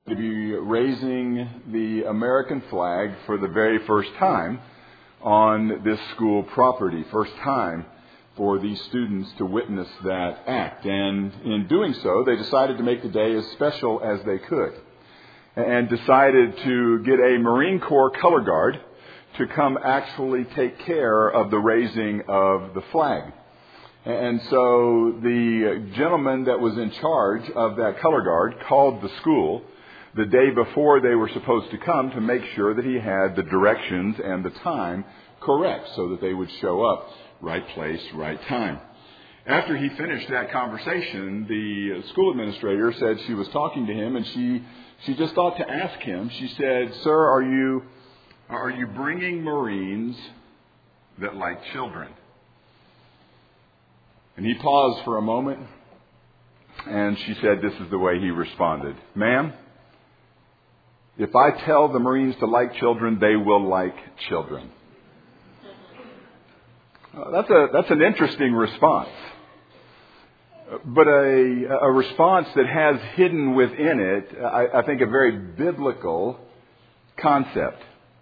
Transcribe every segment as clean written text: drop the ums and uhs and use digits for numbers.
to be raising the American flag for the very first time on this school property. First time for these students to witness that act. And in doing so, they decided to make the day as special as they could. And decided to get a Marine Corps color guard to come actually take care of the raising of the flag. And so the gentleman that was in charge of that color guard called the school the day before they were supposed to come to make sure that he had the directions and the time correct so that they would show up right place, right time. After he finished that conversation, the school administrator said she was talking to him and she just thought to ask him. She said, "Sir, are you bringing Marines that like children?" And he paused for a moment, and she said this is the way he responded. "Ma'am, if I tell the Marines to like children, they will like children." That's an interesting response, but a response that has hidden within it, I think, a very biblical concept.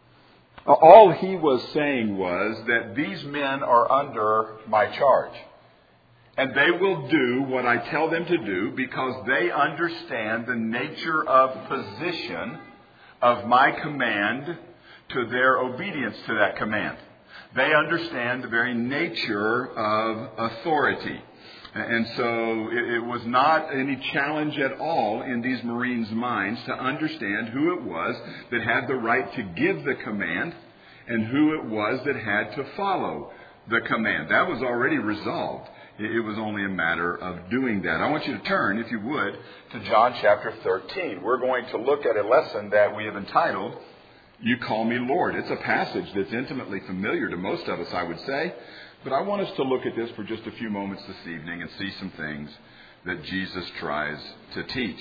All he was saying was that these men are under my charge. And they will do what I tell them to do because they understand the nature of position of my command to their obedience to that command. They understand the very nature of authority. And so it was not any challenge at all in these Marines' minds to understand who it was that had the right to give the command and who it was that had to follow the command. That was already resolved. It was only a matter of doing that. I want you to turn, if you would, to John chapter 13. We're going to look at a lesson that we have entitled, "You Call Me Lord." It's a passage that's intimately familiar to most of us, I would say. But I want us to look at this for just a few moments this evening and see some things that Jesus tries to teach.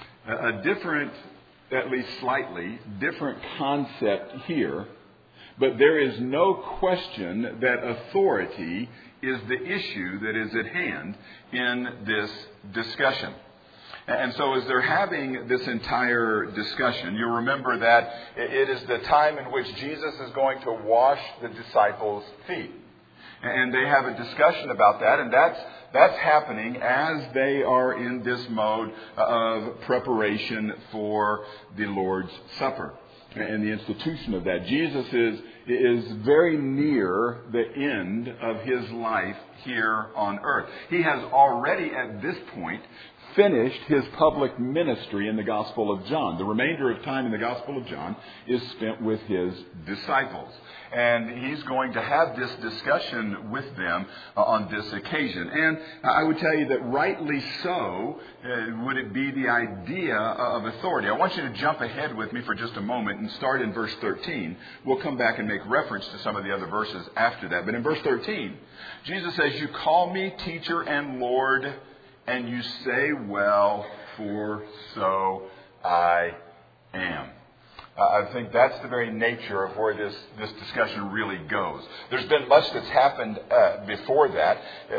A different, at least slightly different concept here. But there is no question that authority is the issue that is at hand in this discussion. And so as they're having this entire discussion, you'll remember that it is the time in which Jesus is going to wash the disciples' feet. And they have a discussion about that, and that's happening as they are in this mode of preparation for the Lord's Supper and the institution of that. Jesus is very near the end of his life here on earth. He has already at this point finished his public ministry in the Gospel of John. The remainder of time in the Gospel of John is spent with his disciples. And he's going to have this discussion with them on this occasion. And I would tell you that rightly so would it be the idea of authority. I want you to jump ahead with me for just a moment and start in verse 13. We'll come back and make reference to some of the other verses after that. But in verse 13, Jesus says, "You call me teacher and Lord, and you say, well, for so I am." I think that's the very nature of where this discussion really goes. There's been much that's happened before that.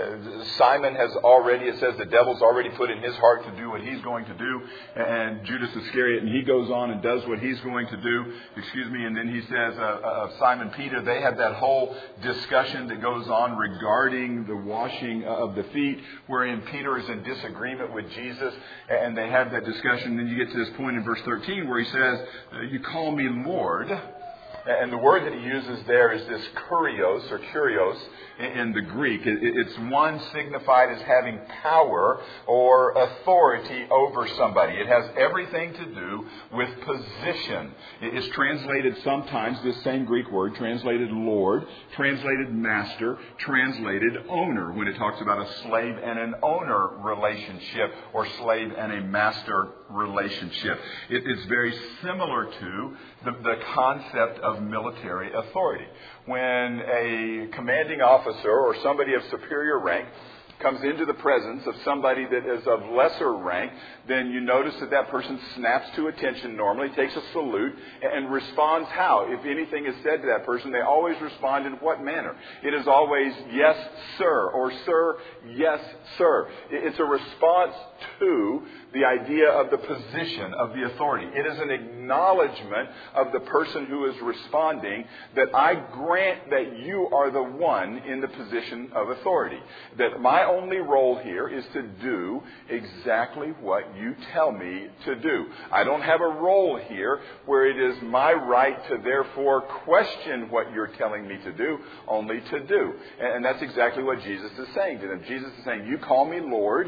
Simon has already, it says the devil's already put in his heart to do what he's going to do. And Judas Iscariot, and he goes on and does what he's going to do. And then he says of Simon Peter, they have that whole discussion that goes on regarding the washing of the feet, wherein Peter is in disagreement with Jesus. And they have that discussion. And then you get to this point in verse 13 where he says, "You call me Lord." And the word that he uses there is this kurios or kurios in the Greek. It's one signified as having power or authority over somebody. It has everything to do with position. It is translated sometimes, this same Greek word, translated Lord, translated master, translated owner, when it talks about a slave and an owner relationship or slave and a master relationship. It's very similar to the concept of military authority. When a commanding officer or somebody of superior rank comes into the presence of somebody that is of lesser rank, then you notice that that person snaps to attention normally, takes a salute, and responds how? If anything is said to that person, they always respond in what manner? It is always, yes, sir, or sir, yes, sir. It's a response to the idea of the position of the authority. It is an acknowledgement of the person who is responding that I grant that you are the one in the position of authority. That my only role here is to do exactly what you tell me to do. I don't have a role here where it is my right to therefore question what you're telling me to do, only to do. And that's exactly what Jesus is saying to them. Jesus is saying, you call me Lord,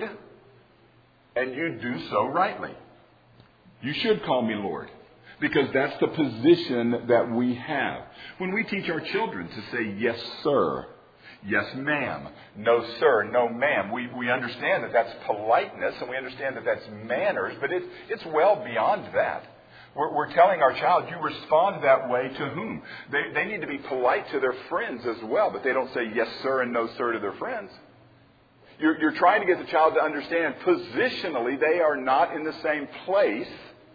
and you do so rightly. You should call me Lord, because that's the position that we have. When we teach our children to say, yes, sir, yes, ma'am, no, sir, no, ma'am, we understand that that's politeness, and we understand that that's manners, but it's well beyond that. We're telling our child, you respond that way to whom? They need to be polite to their friends as well, but they don't say yes, sir, and no, sir to their friends. You're trying to get the child to understand positionally they are not in the same place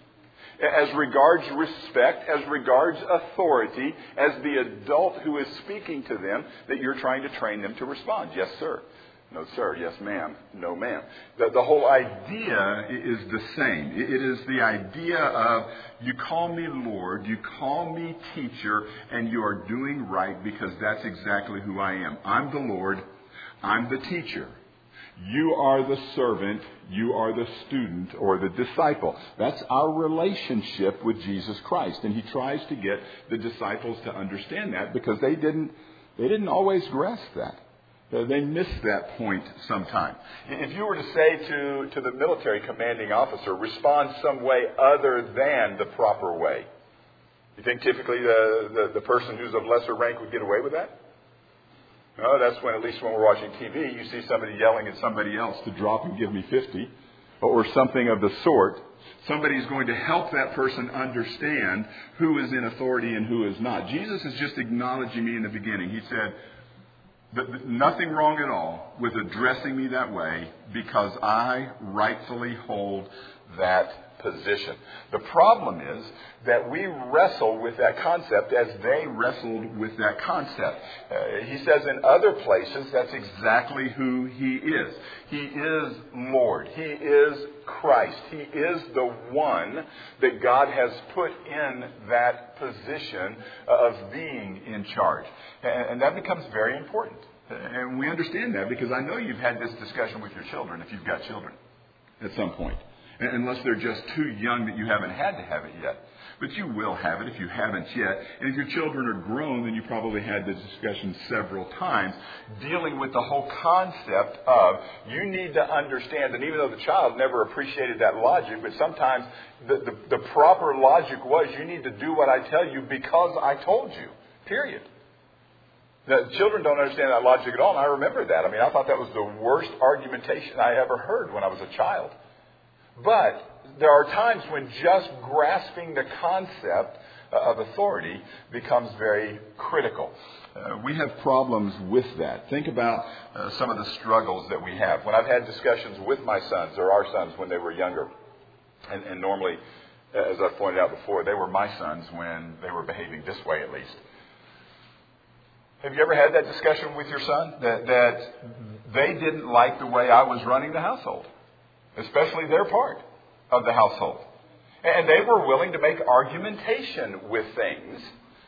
as regards respect, as regards authority, as the adult who is speaking to them, that you're trying to train them to respond. Yes, sir. No, sir. Yes, ma'am. No, ma'am. The whole idea is the same. It is the idea of you call me Lord, you call me teacher, and you are doing right because that's exactly who I am. I'm the Lord. I'm the teacher. You are the servant, you are the student or the disciple. That's our relationship with Jesus Christ. And he tries to get the disciples to understand that because they didn't always grasp that. They missed that point sometimes. If you were to say to the military commanding officer, respond some way other than the proper way, you think typically the person who's of lesser rank would get away with that? No, that's when, at least when we're watching TV, you see somebody yelling at somebody else to drop and give me 50 or something of the sort. Somebody's going to help that person understand who is in authority and who is not. Jesus is just acknowledging me in the beginning. He said, nothing wrong at all with addressing me that way because I rightfully hold that position. The problem is that we wrestle with that concept as they wrestled with that concept. He says in other places that's exactly who he is. He is Lord. He is Christ. He is the one that God has put in that position of being in charge. And that becomes very important. And we understand that because I know you've had this discussion with your children, if you've got children, at some point. Unless they're just too young that you haven't had to have it yet. But you will have it if you haven't yet. And if your children are grown, then you probably had this discussion several times, dealing with the whole concept of you need to understand, and even though the child never appreciated that logic, but sometimes the proper logic was you need to do what I tell you because I told you, period. The children don't understand that logic at all, and I remember that. I mean, I thought that was the worst argumentation I ever heard when I was a child. But there are times when just grasping the concept of authority becomes very critical. We have problems with that. Think about some of the struggles that we have. When I've had discussions with my sons or our sons when they were younger, and normally, as I've pointed out before, they were my sons when they were behaving this way at least. Have you ever had that discussion with your son? That they didn't like the way I was running the household, especially their part of the household. And they were willing to make argumentation with things.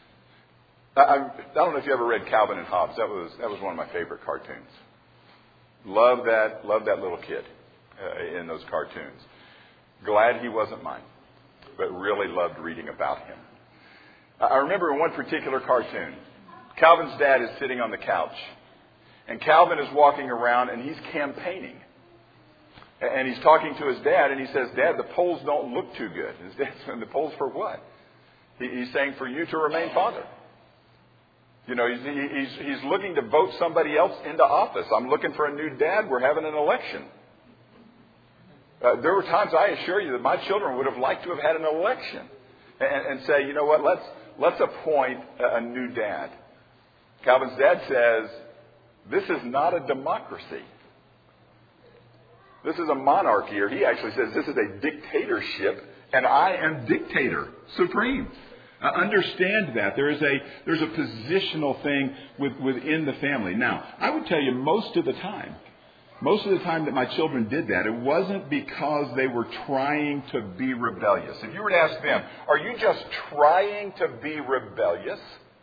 I don't know if you ever read Calvin and Hobbes. That was one of my favorite cartoons. Love that little kid in those cartoons. Glad he wasn't mine, but really loved reading about him. I remember in one particular cartoon, Calvin's dad is sitting on the couch, and Calvin is walking around and he's campaigning. And he's talking to his dad, and he says, Dad, the polls don't look too good. And his dad's saying, the polls for what? He's saying, for you to remain father. You know, he's looking to vote somebody else into office. I'm looking for a new dad. We're having an election. There were times, I assure you, that my children would have liked to have had an election and say, you know what, let's appoint a new dad. Calvin's dad says, this is not a democracy. This is a monarchy, or he actually says this is a dictatorship, and I am dictator, supreme. Understand that. There's a positional thing within the family. Now, I would tell you most of the time that my children did that, it wasn't because they were trying to be rebellious. If you were to ask them, are you just trying to be rebellious?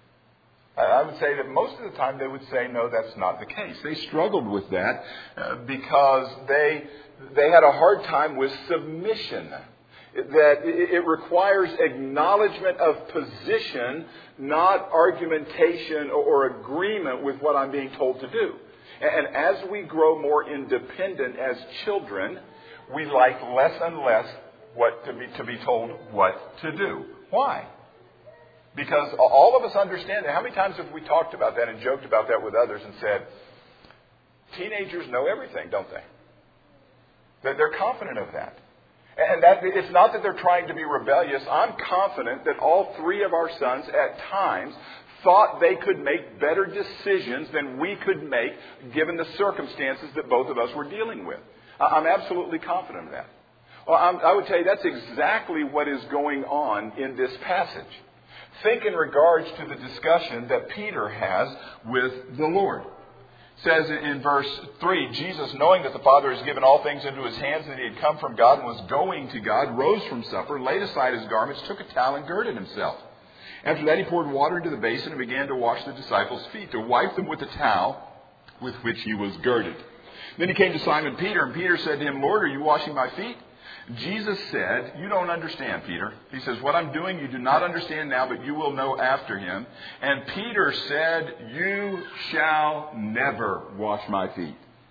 I would say that most of the time they would say, no, that's not the case. They struggled with that because they had a hard time with submission. That it requires acknowledgement of position, not argumentation or agreement with what I'm being told to do. And as we grow more independent as children, we like less and less to be told what to do. Why? Because all of us understand that. How many times have we talked about that and joked about that with others and said, teenagers know everything, don't they? That they're confident of that. And that it's not that they're trying to be rebellious. I'm confident that all three of our sons at times thought they could make better decisions than we could make given the circumstances that both of us were dealing with. I'm absolutely confident of that. Well, I would tell you that's exactly what is going on in this passage. Think in regards to the discussion that Peter has with the Lord. It says in verse 3, Jesus, knowing that the Father has given all things into his hands and that he had come from God and was going to God, rose from supper, laid aside his garments, took a towel and girded himself. After that he poured water into the basin and began to wash the disciples' feet, to wipe them with the towel with which he was girded. Then he came to Simon Peter, and Peter said to him, Lord, are you washing my feet? Jesus said, you don't understand, Peter. He says, what I'm doing you do not understand now, but you will know after him. And Peter said, you shall never wash my feet.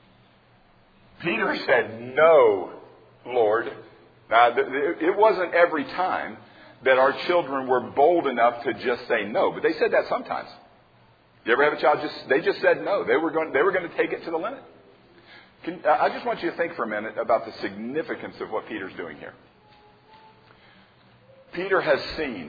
Peter said, no, Lord. Now, it wasn't every time that our children were bold enough to just say no, but they said that sometimes. You ever have a child they just said no? They were going to take it to the limit. I just want you to think for a minute about the significance of what Peter's doing here. Peter has seen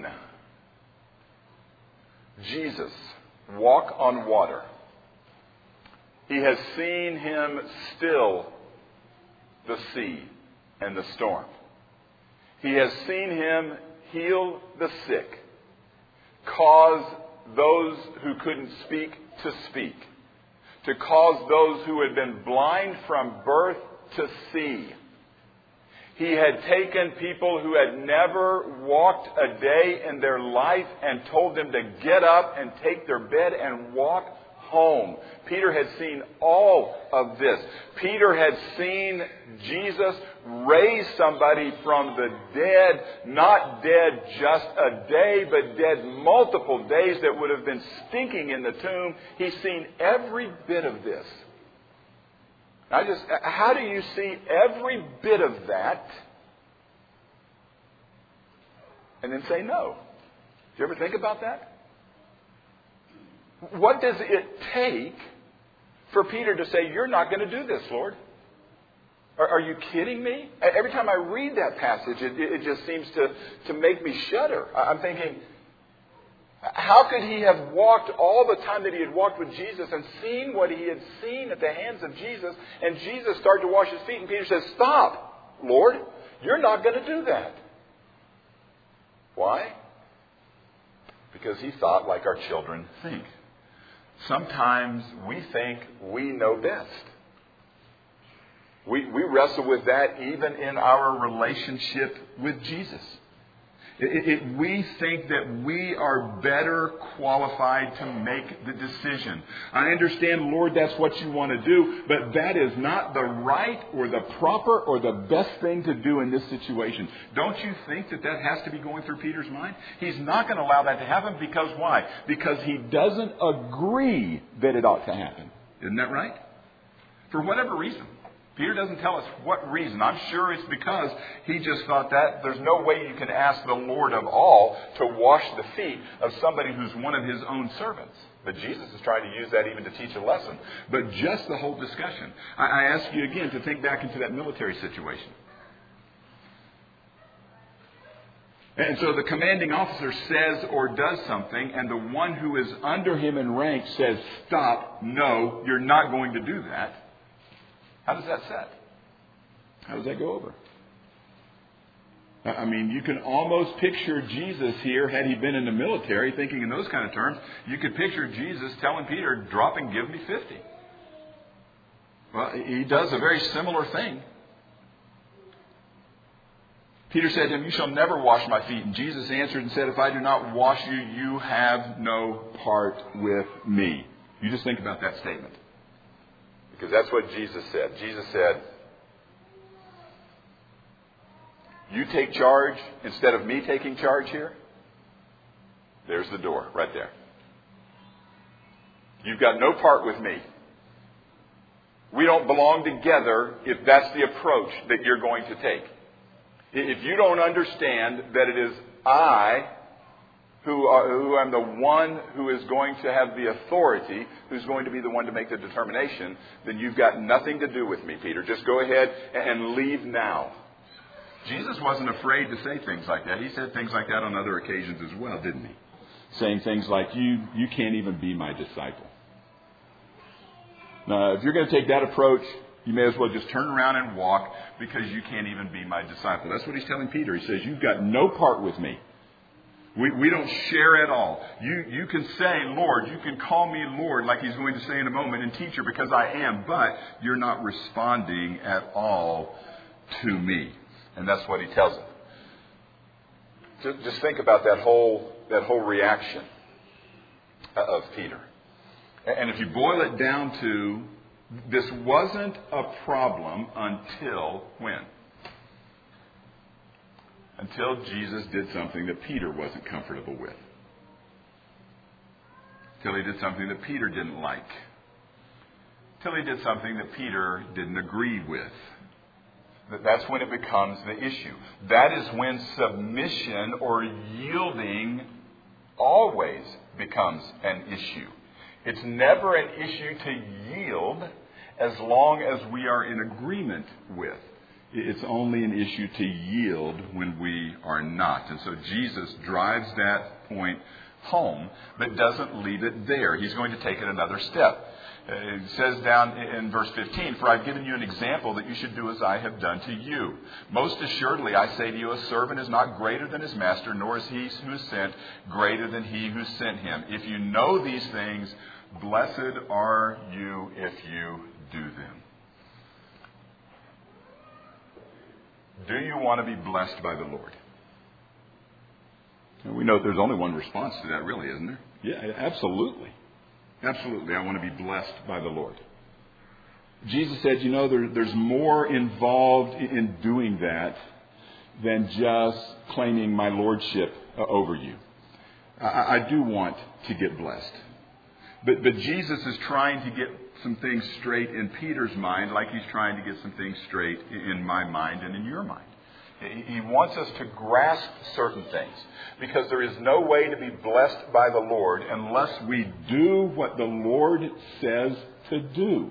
Jesus walk on water. He has seen him still the sea and the storm. He has seen him heal the sick, cause those who couldn't speak to speak, to cause those who had been blind from birth to see. He had taken people who had never walked a day in their life and told them to get up and take their bed and walk home. Peter had seen all of this. Peter had seen Jesus raise somebody from the dead, not dead just a day, but dead multiple days that would have been stinking in the tomb. He's seen every bit of this. How do you see every bit of that and then say no? Do you ever think about that? What does it take for Peter to say, you're not going to do this, Lord? Are you kidding me? Every time I read that passage, it just seems to make me shudder. I'm thinking, how could he have walked all the time that he had walked with Jesus and seen what he had seen at the hands of Jesus, and Jesus started to wash his feet, and Peter says, stop, Lord, you're not going to do that. Why? Because he thought like our children think. Sometimes we think we know best. We wrestle with that even in our relationship with Jesus. We think that we are better qualified to make the decision. I understand, Lord, that's what you want to do, but that is not the right or the proper or the best thing to do in this situation. Don't you think that has to be going through Peter's mind? He's not going to allow that to happen because why? Because he doesn't agree that it ought to happen. Isn't that right? For whatever reason. Peter doesn't tell us what reason. I'm sure it's because he just thought that there's no way you can ask the Lord of all to wash the feet of somebody who's one of his own servants. But Jesus is trying to use that even to teach a lesson. But just the whole discussion. I ask you again to think back into that military situation. And so the commanding officer says or does something, and the one who is under him in rank says, stop, no, you're not going to do that. How does that set? How does that go over? I mean, you can almost picture Jesus here, had he been in the military, thinking in those kind of terms. You could picture Jesus telling Peter, drop and give me 50. Well, he does a very similar thing. Peter said to him, you shall never wash my feet. And Jesus answered and said, if I do not wash you, you have no part with me. You just think about that statement. Because that's what Jesus said. Jesus said, you take charge instead of me taking charge here? There's the door right there. You've got no part with me. We don't belong together if that's the approach that you're going to take. If you don't understand that it is I who am the one who is going to have the authority, who's going to be the one to make the determination, then you've got nothing to do with me, Peter. Just go ahead and leave now. Jesus wasn't afraid to say things like that. He said things like that on other occasions as well, didn't he? Saying things like, you can't even be my disciple. Now, if you're going to take that approach, you may as well just turn around and walk, because you can't even be my disciple. That's what he's telling Peter. He says, you've got no part with me. We don't share at all. You can say, Lord, you can call me Lord, like he's going to say in a moment, and teacher, because I am, but you're not responding at all to me. And that's what he tells him. Just think about that whole reaction of Peter. And if you boil it down to, this wasn't a problem until when? Until Jesus did something that Peter wasn't comfortable with. Till he did something that Peter didn't like. Till he did something that Peter didn't agree with. That's when it becomes the issue. That is when submission or yielding always becomes an issue. It's never an issue to yield as long as we are in agreement with. It's only an issue to yield when we are not. And so Jesus drives that point home, but doesn't leave it there. He's going to take it another step. It says down in verse 15, for I've given you an example that you should do as I have done to you. Most assuredly, I say to you, a servant is not greater than his master, nor is he who is sent greater than he who sent him. If you know these things, blessed are you if you do them. Do you want to be blessed by the Lord? And we know there's only one response to that, really, isn't there? Yeah, absolutely. Absolutely, I want to be blessed by the Lord. Jesus said, there's more involved in doing that than just claiming my lordship over you. I do want to get blessed. But Jesus is trying to get some things straight in Peter's mind, like he's trying to get some things straight in my mind and in your mind. He wants us to grasp certain things, because there is no way to be blessed by the Lord unless we do what the Lord says to do.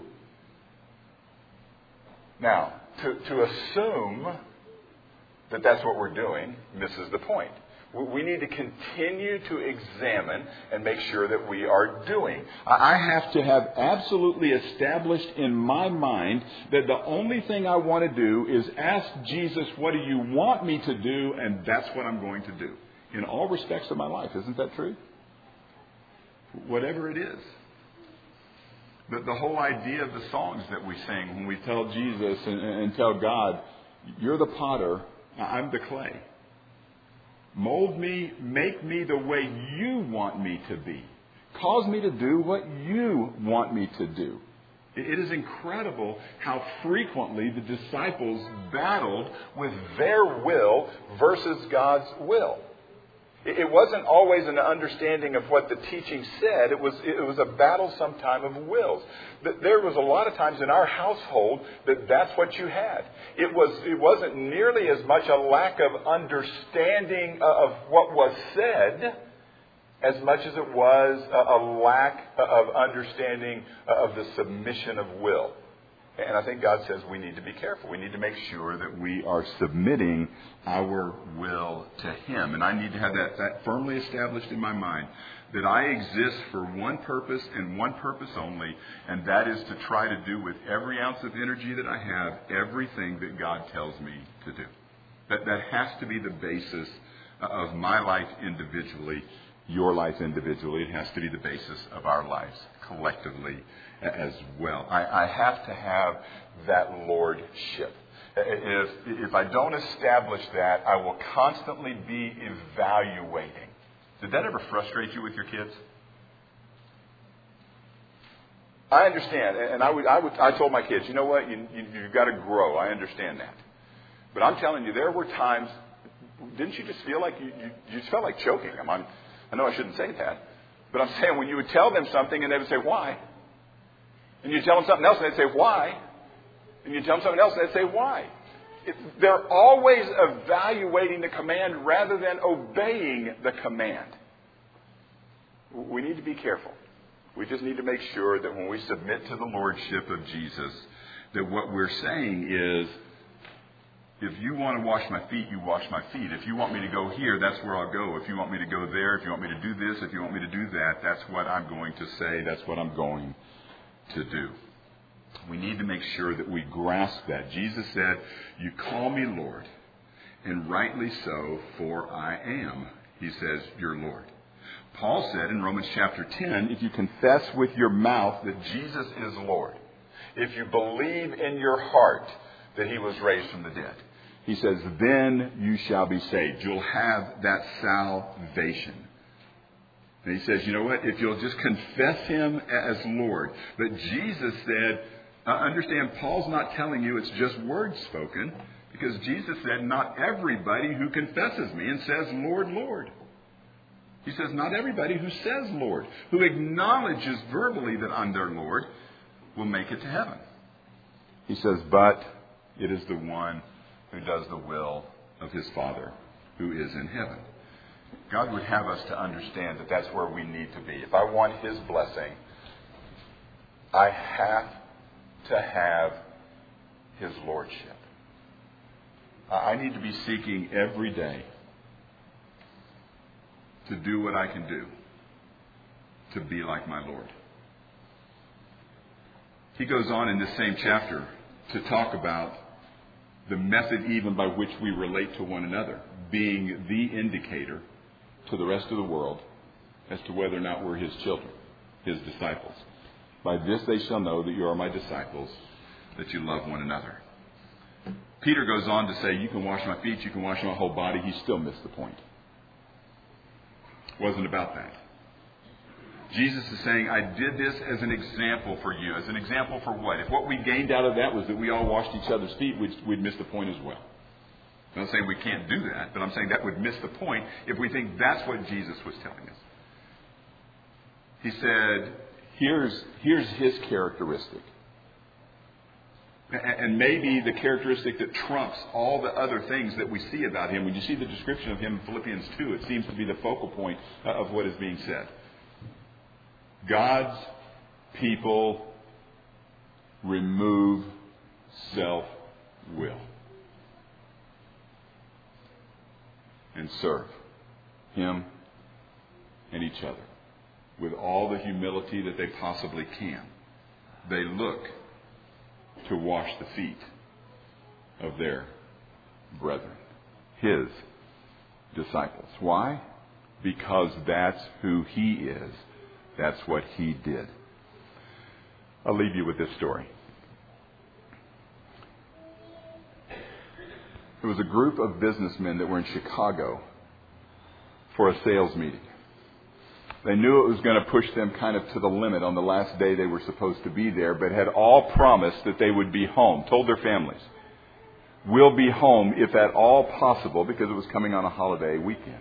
Now, to assume that that's what we're doing misses the point. We need to continue to examine and make sure that we are doing. I have to have absolutely established in my mind that the only thing I want to do is ask Jesus, what do you want me to do? And that's what I'm going to do in all respects of my life. Isn't that true? Whatever it is. The whole idea of the songs that we sing when we tell Jesus and tell God, you're the potter, I'm the clay. Mold me, make me the way you want me to be. Cause me to do what you want me to do. It is incredible how frequently the disciples battled with their will versus God's will. It wasn't always an understanding of what the teaching said. It was a battle sometime of wills. There was a lot of times in our household that's what you had. It wasn't nearly as much a lack of understanding of what was said as much as it was a lack of understanding of the submission of will. And I think God says we need to be careful. We need to make sure that we are submitting our will to Him. And I need to have that firmly established in my mind, that I exist for one purpose and one purpose only, and that is to try to do with every ounce of energy that I have everything that God tells me to do. That has to be the basis of my life individually, your life individually. It has to be the basis of our lives collectively as well. I have to have that lordship. If I don't establish that, I will constantly be evaluating. Did that ever frustrate you with your kids? I understand, and I told my kids, you know what, you've got to grow. I understand that. But I'm telling you, there were times, didn't you just feel like you just felt like choking them? I know I shouldn't say that, but I'm saying when you would tell them something and they would say, why? And you tell them something else and they'd say, why? And you tell them something else and they'd say, why? They're always evaluating the command rather than obeying the command. We need to be careful. We just need to make sure that when we submit to the lordship of Jesus, that what we're saying is, if you want to wash my feet, you wash my feet. If you want me to go here, that's where I'll go. If you want me to go there, if you want me to do this, if you want me to do that, that's what I'm going to say. That's what I'm going to do. We need to make sure that we grasp that. Jesus said, you call me Lord, and rightly so, for I am, he says, your Lord. Paul said in Romans chapter 10, if you confess with your mouth that Jesus is Lord, if you believe in your heart that he was raised from the dead, he says, then you shall be saved. You'll have that salvation. And he says, you know what? If you'll just confess him as Lord. But Jesus said, understand, Paul's not telling you it's just words spoken, because Jesus said, not everybody who confesses me and says, Lord, Lord. He says, not everybody who says Lord, who acknowledges verbally that I'm their Lord, will make it to heaven. He says, but it is the one who does the will of his Father who is in heaven. God would have us to understand that that's where we need to be. If I want his blessing, I have to have his lordship. I need to be seeking every day to do what I can do to be like my Lord. He goes on in this same chapter to talk about the method even by which we relate to one another, being the indicator to the rest of the world as to whether or not we're his children, his disciples. By this they shall know that you are my disciples, that you love one another. Peter goes on to say, you can wash my feet, you can wash my whole body. He still missed the point. It wasn't about that. Jesus is saying, I did this as an example for you. As an example for what? If what we gained out of that was that we all washed each other's feet, we'd miss the point as well. I'm not saying we can't do that, but I'm saying that would miss the point if we think that's what Jesus was telling us. He said, here's his characteristic. And maybe the characteristic that trumps all the other things that we see about him. When you see the description of him in Philippians 2, it seems to be the focal point of what is being said. God's people remove self-will and serve him and each other with all the humility that they possibly can. They look to wash the feet of their brethren, his disciples. Why? Because that's who he is. That's what he did. I'll leave you with this story. There was a group of businessmen that were in Chicago for a sales meeting. They knew it was going to push them kind of to the limit on the last day they were supposed to be there, but had all promised that they would be home, told their families, we'll be home if at all possible, because it was coming on a holiday weekend.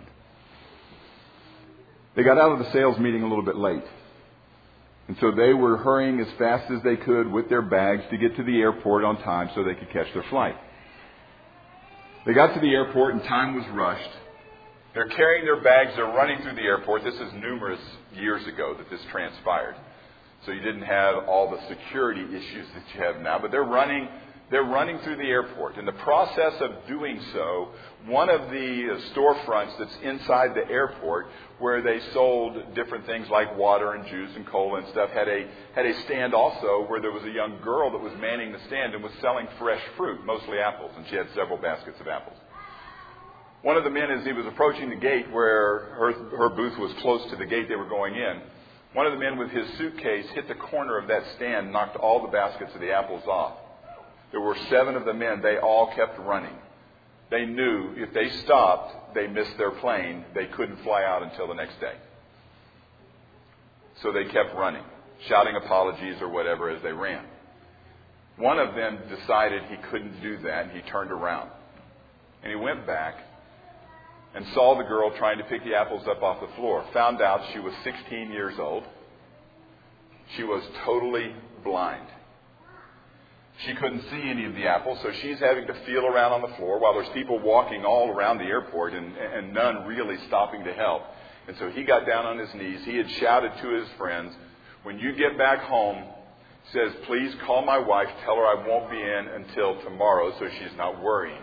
They got out of the sales meeting a little bit late. And so they were hurrying as fast as they could with their bags to get to the airport on time so they could catch their flight. They got to the airport and time was rushed. They're carrying their bags. They're running through the airport. This is numerous years ago that this transpired. So you didn't have all the security issues that you have now. But they're running through the airport. In the process of doing so, one of the storefronts that's inside the airport, where they sold different things like water and juice and cola and stuff, had a stand also where there was a young girl that was manning the stand and was selling fresh fruit, mostly apples, and she had several baskets of apples. One of the men, as he was approaching the gate where her booth was close to the gate they were going in, one of the men with his suitcase hit the corner of that stand, knocked all the baskets of the apples off. There were 7 of the men. They all kept running. They knew if they stopped, they missed their plane. They couldn't fly out until the next day. So they kept running, shouting apologies or whatever as they ran. One of them decided he couldn't do that, and he turned around. And he went back and saw the girl trying to pick the apples up off the floor. Found out she was 16 years old. She was totally blind. She couldn't see any of the apples, so she's having to feel around on the floor while there's people walking all around the airport and none really stopping to help. And so he got down on his knees. He had shouted to his friends, "When you get back home," says, "please call my wife, tell her I won't be in until tomorrow so she's not worrying."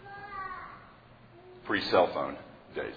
Pre-cell phone days.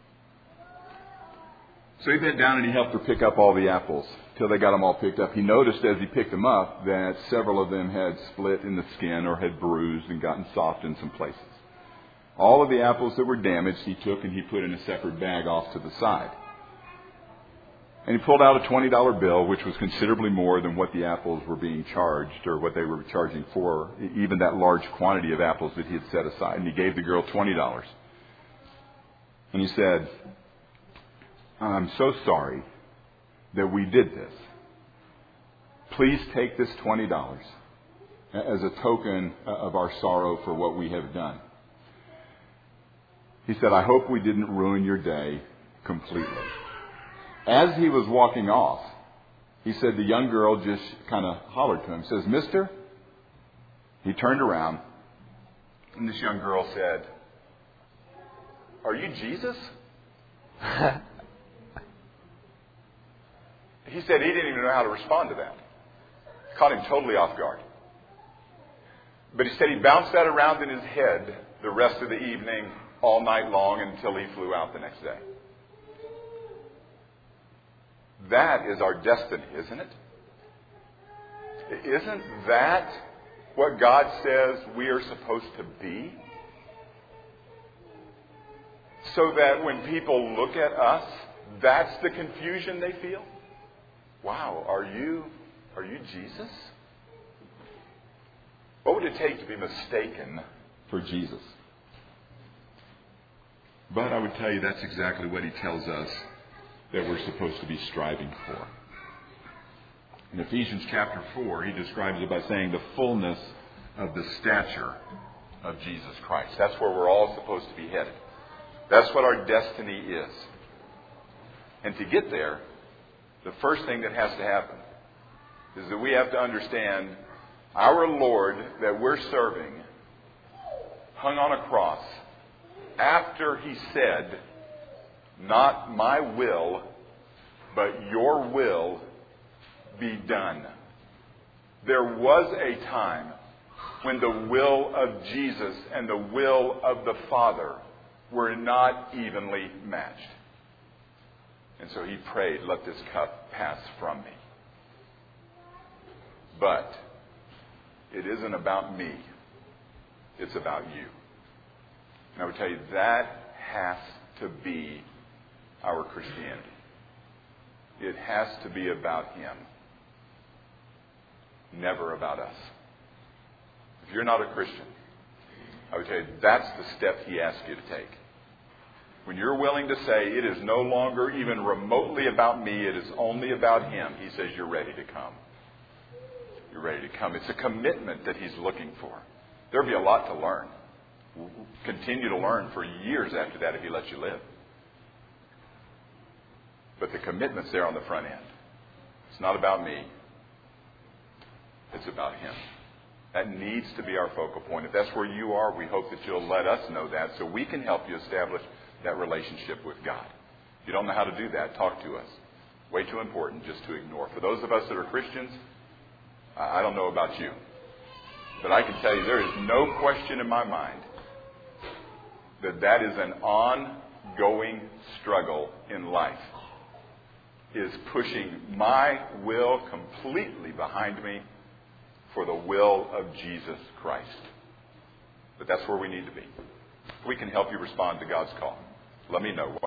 So he bent down and he helped her pick up all the apples till they got them all picked up. He noticed as he picked them up that several of them had split in the skin or had bruised and gotten soft in some places. All of the apples that were damaged he took and he put in a separate bag off to the side. And he pulled out a $20 bill, which was considerably more than what the apples were being charged or what they were charging for, even that large quantity of apples that he had set aside. And he gave the girl $20. And he said, "I'm so sorry that we did this. Please take this $20 as a token of our sorrow for what we have done." He said, "I hope we didn't ruin your day completely." As he was walking off, he said the young girl just kind of hollered to him, says, "Mister?" He turned around, and this young girl said, "Are you Jesus?" He said he didn't even know how to respond to that. It caught him totally off guard. But he said he bounced that around in his head the rest of the evening, all night long, until he flew out the next day. That is our destiny, isn't it? Isn't that what God says we are supposed to be? So that when people look at us, that's the confusion they feel? Wow, are you Jesus? What would it take to be mistaken for Jesus? But I would tell you that's exactly what he tells us that we're supposed to be striving for. In Ephesians chapter 4, he describes it by saying the fullness of the stature of Jesus Christ. That's where we're all supposed to be headed. That's what our destiny is. And to get there, the first thing that has to happen is that we have to understand our Lord that we're serving hung on a cross after he said, "Not my will, but your will be done." There was a time when the will of Jesus and the will of the Father were not evenly matched. And so he prayed, "Let this cup pass from me." But it isn't about me. It's about you. And I would tell you that has to be our Christianity. It has to be about him. Never about us. If you're not a Christian, I would tell you that's the step he asks you to take. When you're willing to say, "It is no longer even remotely about me, it is only about him," he says you're ready to come. You're ready to come. It's a commitment that he's looking for. There'll be a lot to learn. We'll continue to learn for years after that if he lets you live. But the commitment's there on the front end. It's not about me. It's about him. That needs to be our focal point. If that's where you are, we hope that you'll let us know that so we can help you establish that relationship with God. If you don't know how to do that, talk to us. Way too important just to ignore. For those of us that are Christians, I don't know about you, but I can tell you there is no question in my mind that is an ongoing struggle in life, is pushing my will completely behind me for the will of Jesus Christ. But that's where we need to be. We can help you respond to God's call. Let me know.